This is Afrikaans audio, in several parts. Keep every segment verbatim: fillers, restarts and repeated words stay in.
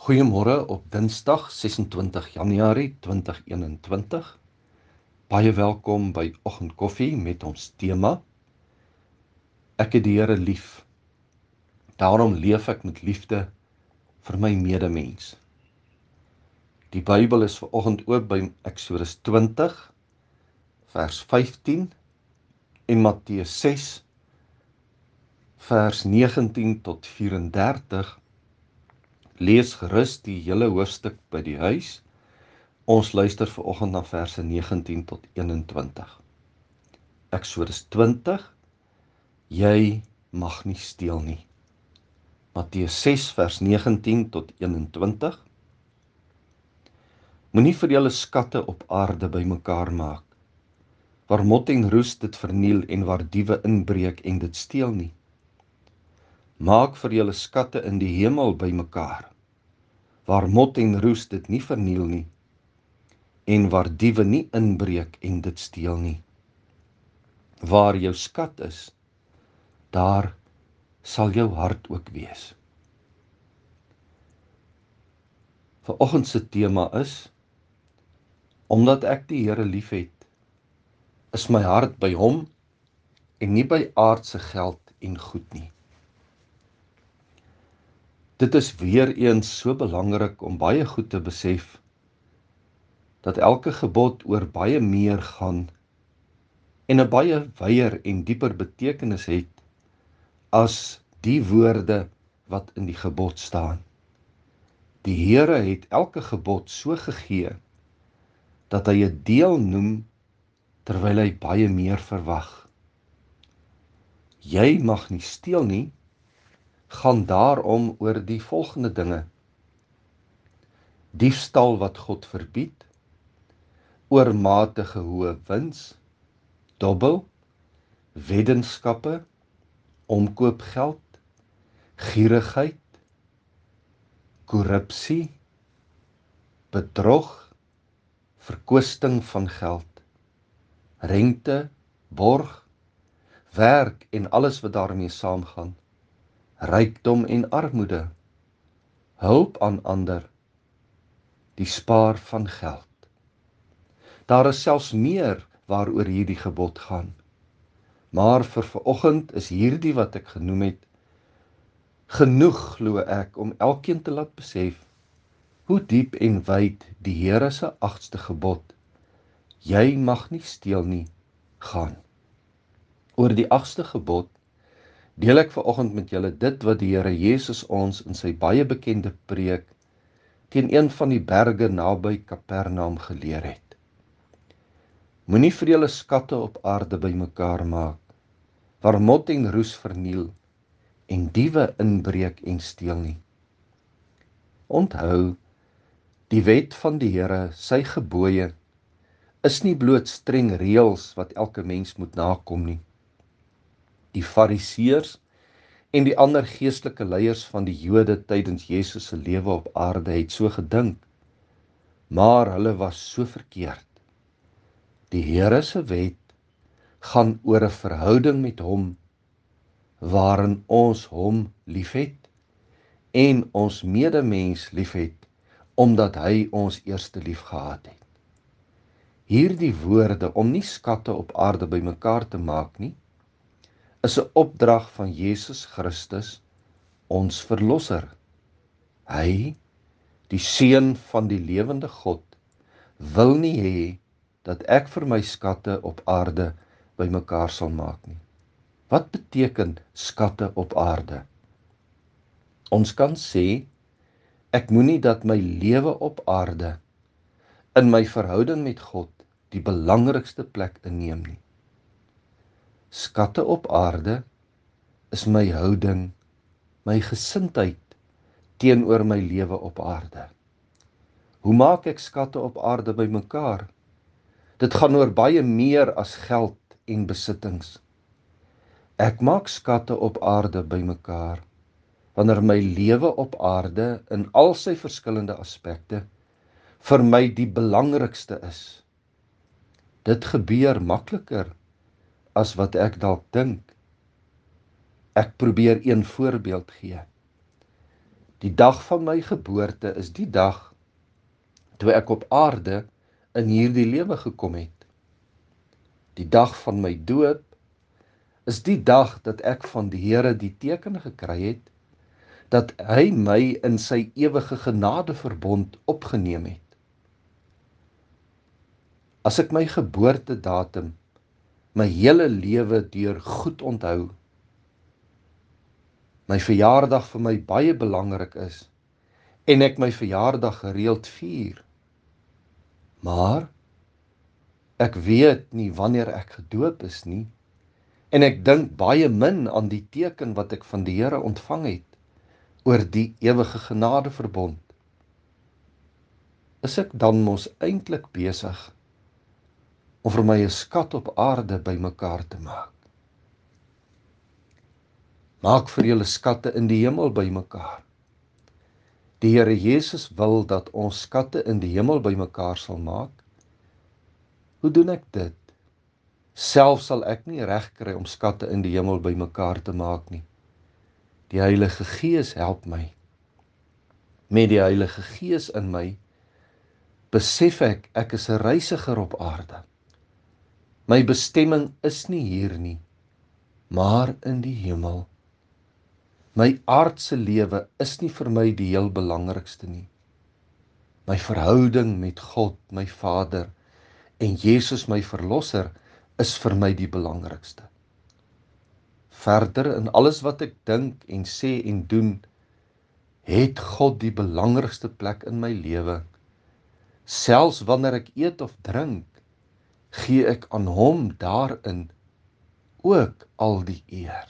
Goeiemôre op Dinsdag sesentwintig Januarie twintig eenentwintig. Baie welkom by Oggendkoffie met ons tema Ek het die Here lief. Daarom leef ek met liefde vir my medemens. Die Bybel is vanoggend oop by Eksodus twintig vers vyftien en Matteus ses vers negentien tot vyf en dertig. Lees gerus die hele hoofstuk by die huis. Ons luister vanoggend na verse negentien tot eenentwintig. Eksodus twintig, jy mag nie steel nie. Matteus ses vers negentien tot eenentwintig. Moenie vir julle skatte op aarde bymekaar maak, waar mot en roes dit verniel en waar diewe inbreek en dit steel nie. Maak vir julle skatte in die hemel bymekaar, waar mot en roes dit nie verniel nie, en waar diewe nie inbreek en dit steel nie. Waar jou skat is, daar sal jou hart ook wees. Vanoggend se tema is, omdat ek die Here liefhet, is my hart by hom en nie by aardse geld en goed nie. Dit is weer eens so belangrik om baie goed te besef, dat elke gebod oor baie meer gaan en 'n baie wyeer en dieper betekenis het as die woorde wat in die gebod staan. Die Here het elke gebod so gegee dat hy 'n deel noem terwyl hy baie meer verwag. Jy mag nie steel nie, gaan daarom oor die volgende dinge: diefstal wat God verbied, oormatige hoë wins, dobbel, weddenskappe, omkoopgeld, gierigheid, korrupsie, bedrog, verkwisting van geld, rente, borg, werk en alles wat daarmee saamgaan, rykdom en armoede, hulp aan ander, die spaar van geld. Daar is selfs meer waaroor hierdie gebod gaan. Maar vir vanoggend is hierdie wat ek genoem het, genoeg, glo ek, om elkeen te laat besef, hoe diep en wyd die Here se agste gebod, jy mag nie steel nie, gaan. Oor die agste gebod, deel ek vanoggend met julle dit wat die Here Jesus ons in sy baie bekende preek, teen een van die berge naby Kapernaum geleer het. Moenie vir julle skatte op aarde bymekaar maak, waar mot en roes verniel, en diewe inbreek en steel nie. Onthou, die wet van die Here, sy gebooie, is nie bloot streng reëls wat elke mens moet nakom nie. Die Fariseërs en die ander geestelike leiers van die Jode tydens Jesus se lewe op aarde het so gedink, maar hulle was so verkeerd. Die Here se wet gaan oor 'n verhouding met hom, waarin ons hom liefhet en ons medemens liefhet, omdat hy ons eerste lief gehad het. Hierdie woorde om nie skatte op aarde bymekaar te maak nie, is 'n opdrag van Jesus Christus, ons verlosser. Hy, die Seun van die lewende God, wil nie hê dat ek vir my skatte op aarde bymekaar sal maak nie. Wat beteken skatte op aarde? Ons kan sê, ek moenie dat my lewe op aarde in my verhouding met God die belangrikste plek inneem nie. Skatte op aarde is my houding, my gesindheid teenoor my lewe op aarde. Hoe maak ek skatte op aarde bymekaar? Dit gaan oor baie meer as geld en besittings. Ek maak skatte op aarde bymekaar wanneer my lewe op aarde in al sy verskillende aspekte vir my die belangrikste is. Dit gebeur makliker as wat ek dalk dink. Ek probeer een voorbeeld gee. Die dag van my geboorte is die dag toe ek op aarde in hierdie lewe gekom het. Die dag van my doop is die dag dat ek van die Here die teken gekry het, dat hy my in sy ewige genadeverbond opgeneem het. As ek my geboortedatum my hele lewe deur goed onthou, my verjaardag vir my baie belangrik is, en ek my verjaardag gereeld vier, maar ek weet nie wanneer ek gedoop is nie, en ek dink baie min aan die teken wat ek van die Here ontvang het, oor die ewige genadeverbond, is ek dan mos eintlik besig om vir my 'n skat op aarde bymekaar te maak. Maak vir julle skatte in die hemel bymekaar. Die Here Jesus wil dat ons skatte in die hemel bymekaar sal maak. Hoe doen ek dit? Self sal ek nie reg kry om skatte in die hemel bymekaar te maak nie. Die Heilige Gees help my. Met die Heilige Gees in my, besef ek, ek is 'n reisiger op aarde. My bestemming is nie hier nie, maar in die hemel. My aardse lewe is nie vir my die heel belangrikste nie. My verhouding met God, my Vader, en Jesus my Verlosser, is vir my die belangrikste. Verder in alles wat ek dink en sê en doen, het God die belangrikste plek in my lewe. Selfs wanneer ek eet of drink, gee ek aan hom daarin ook al die eer.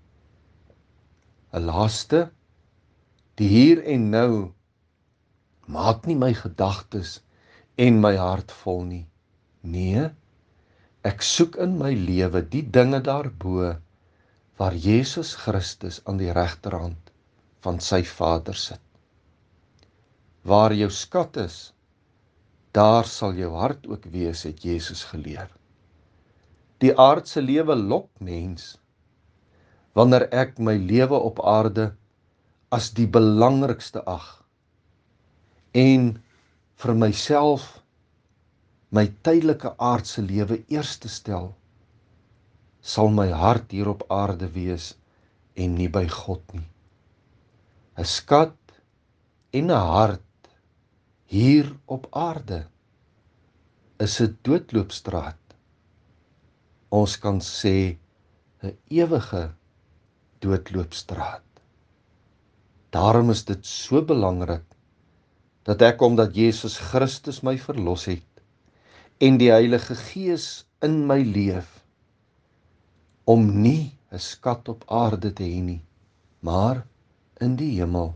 'n Laaste, die hier en nou maak nie my gedagtes en my hart vol nie. Nee, ek soek in my lewe die dinge daarbo waar Jesus Christus aan die regterhand van sy Vader sit. Waar jou skat is, daar sal jou hart ook wees, het Jesus geleer. Die aardse lewe lok mens, wanneer ek my lewe op aarde as die belangrikste ag, en vir myself my tydelike aardse lewe eerste stel, sal my hart hier op aarde wees en nie by God nie. 'n Skat en 'n hart hier op aarde is 'n doodloopstraat. Ons kan sê 'n ewige doodloopstraat. Daarom is dit so belangrik dat ek, omdat Jesus Christus my verlos het en die Heilige Gees in my leef, om nie 'n skat op aarde te hê nie, maar in die hemel.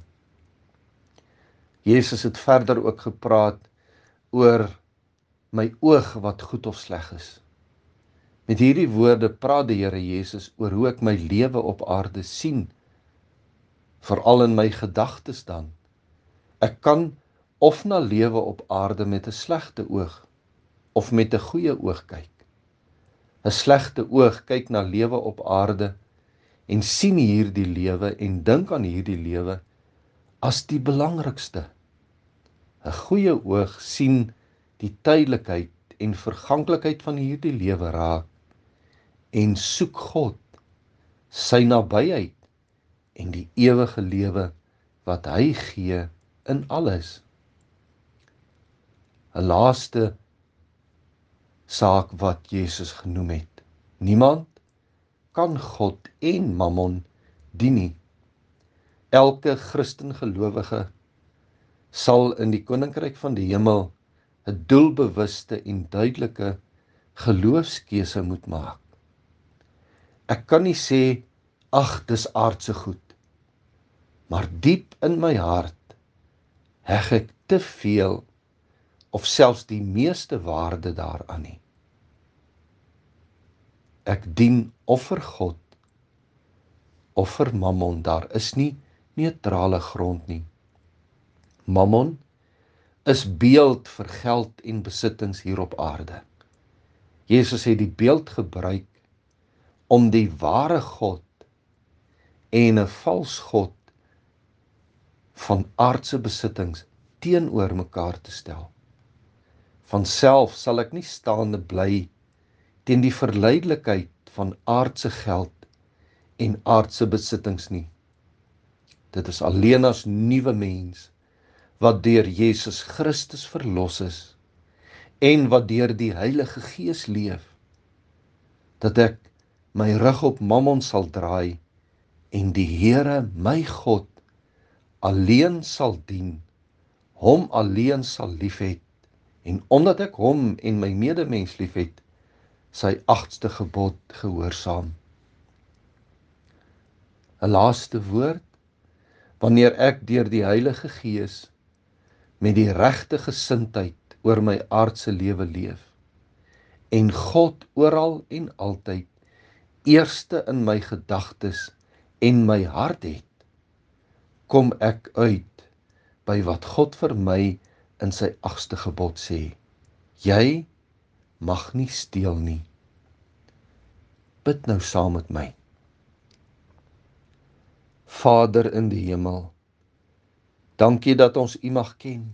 Jesus het verder ook gepraat oor my oog wat goed of sleg is. Met hierdie woorde praat die Here Jesus oor hoe ek my lewe op aarde sien, veral in my gedagtes dan. Ek kan of na lewe op aarde met 'n slegte oog, of met 'n goeie oog kyk. 'n Slegte oog kyk na lewe op aarde en sien hierdie lewe en dink aan hierdie lewe as die belangrikste. 'n Goeie oog sien die tydelikheid en verganklikheid van hierdie lewe raak en soek God, sy nabyheid en die ewige lewe wat hy gee in alles. 'n Laaste saak wat Jesus genoem het. Niemand kan God en Mammon dien nie. Elke Christen gelowige sal in die koninkryk van die hemel 'n doelbewuste en duidelike geloofskeuse moet maak. Ek kan nie sê, ag, dis aardse goed, maar diep in my hart heg ek te veel of selfs die meeste waarde daaraan nie. Ek dien of vir God of vir Mammon, daar is nie neutrale grond nie. Mammon is beeld vir geld en besittings hier op aarde. Jesus het die beeld gebruik om die ware God en 'n vals God van aardse besittings teenoor mekaar te stel. Vanself sal ek nie staande bly teen die verleidelikheid van aardse geld en aardse besittings nie. Dit is alleen as nuwe mens wat deur Jesus Christus verlos is en wat deur die Heilige Gees leef, dat ek my rug op Mammon sal draai en die Here my God alleen sal dien, hom alleen sal liefhet, en omdat ek hom en my medemens liefhet, sy agste gebod gehoorsaam. 'n Laaste woord, wanneer ek deur die Heilige Gees met die regte gesindheid oor my aardse lewe leef en God oral en altyd eerste in my gedagtes en my hart het, kom ek uit by wat God vir my in sy agste gebod sê: jy mag nie steel nie. Bid nou saam met my. Vader in die hemel, dankie dat ons U mag ken.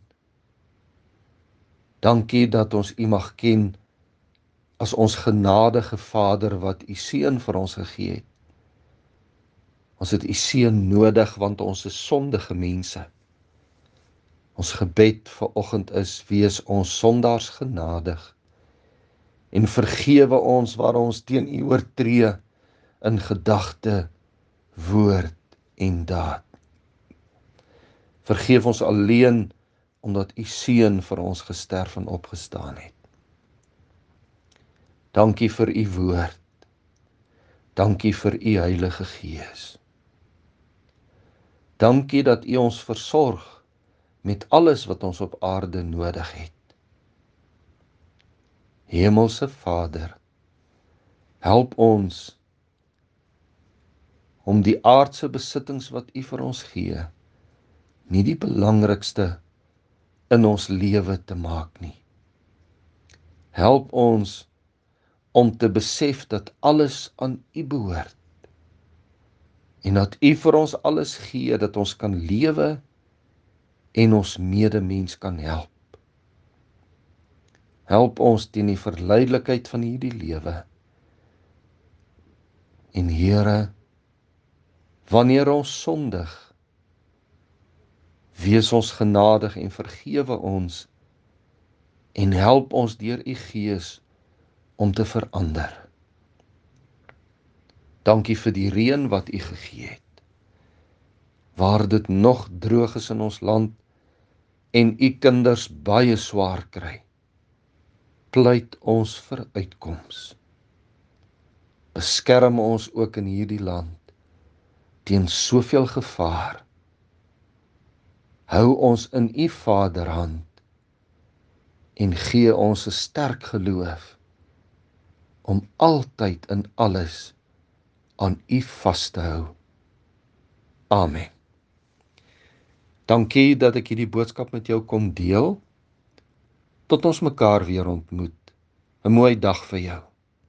Dankie dat ons U mag ken as ons genadige Vader wat U Seun vir ons gegee het. Ons het U Seun nodig want ons is sondige mense. Ons gebed vir oggend is: wees ons sondaars genadig en vergewe ons waar ons teen U oortree in gedagte, woord en daad. Vergeef ons alleen omdat U Seun vir ons gesterf en opgestaan het. Dankie vir U woord. Dankie vir U Heilige Gees. Dankie dat U ons versorg met alles wat ons op aarde nodig het. Hemelse Vader, help ons om die aardse besittings wat U vir ons gee, nie die belangrikste in ons lewe te maak nie. Help ons om te besef dat alles aan U behoort en dat U vir ons alles gee, dat ons kan lewe en ons medemens kan help. Help ons teen die verleidelikheid van hierdie lewe. En Here, wanneer ons sondig, wees ons genadig en vergewe ons en help ons deur U Gees om te verander. Dankie vir die reën wat U gegee het, waar dit nog droog is in ons land en U kinders baie swaar kry. Pleit ons vir uitkoms. Beskerm ons ook in hierdie land teen soveel gevaar. Hou ons in U Vaderhand en gee ons 'n sterk geloof om altyd in alles aan U vas te hou. Amen. Dankie dat ek hierdie boodskap met jou kon deel. Tot ons mekaar weer ontmoet. 'n Mooi dag vir jou.